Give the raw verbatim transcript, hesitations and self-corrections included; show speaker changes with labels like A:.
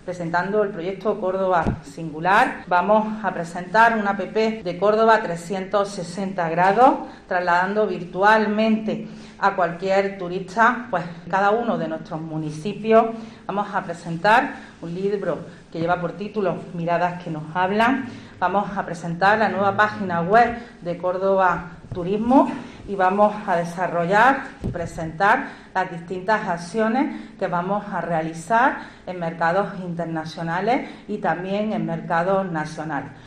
A: presentando el proyecto Córdoba Singular. Vamos a presentar una app de Córdoba trescientos sesenta grados, trasladando virtualmente a cualquier turista, pues cada uno de nuestros municipios. Vamos a presentar un libro que lleva por título Miradas que nos hablan. Vamos a presentar la nueva página web de Córdoba Turismo y vamos a desarrollar y presentar las distintas acciones que vamos a realizar en mercados internacionales y también en mercados nacionales.